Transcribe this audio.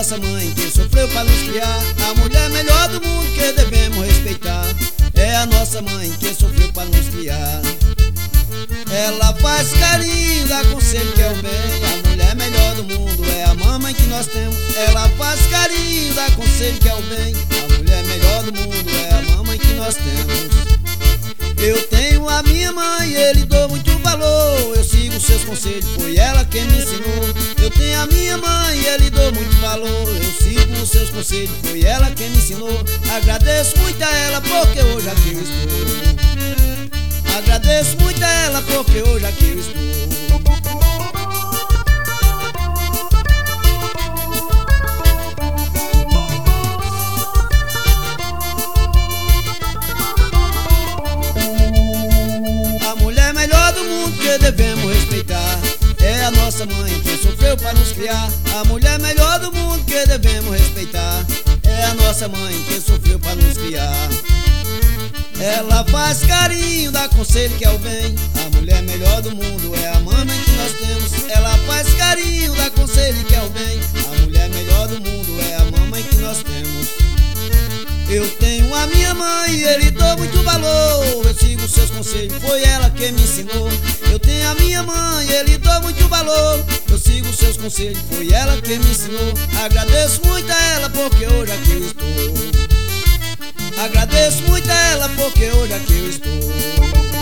nossa mãe que sofreu para nos criar, a mulher melhor do mundo que devemos respeitar. É a nossa mãe que sofreu para nos criar. Ela faz carinho, dá conselho que é o bem. A mulher melhor do mundo é a mamãe que nós temos. Ela faz carinho, dá conselho que é o bem. A mulher melhor do mundo é a mamãe que nós temos. Eu tenho a minha mãe, eu lhe dou muito valor. Eu sigo seus conselhos, foi ela quem me ensinou. Eu tenho a minha mãe, eu lhe dou muito valor. Eu sigo os seus conselhos, foi ela quem me ensinou. Agradeço muito a ela porque hoje aqui eu estou. Agradeço muito a ela porque hoje aqui eu estou. A mulher melhor do mundo que devemos respeitar é a nossa mãe que sofreu para nos criar. A mulher melhor do mundo que devemos respeitar é a nossa mãe que sofreu para nos criar. Ela faz carinho, dá conselho que é o bem. A mulher melhor do mundo é a mamãe que nós temos. Ela faz carinho, dá conselho que é o bem. A mulher melhor do mundo é a mamãe que nós temos. Eu tenho a minha mãe, eu lhe dou muito valor. Eu sigo seus conselhos, foi ela quem me ensinou. Eu tenho a minha mãe, eu lhe dou muito valor. Eu sigo seus conselhos, foi ela quem me ensinou. Agradeço muito a ela porque hoje aqui eu estou. Agradeço muito a ela porque hoje aqui eu estou.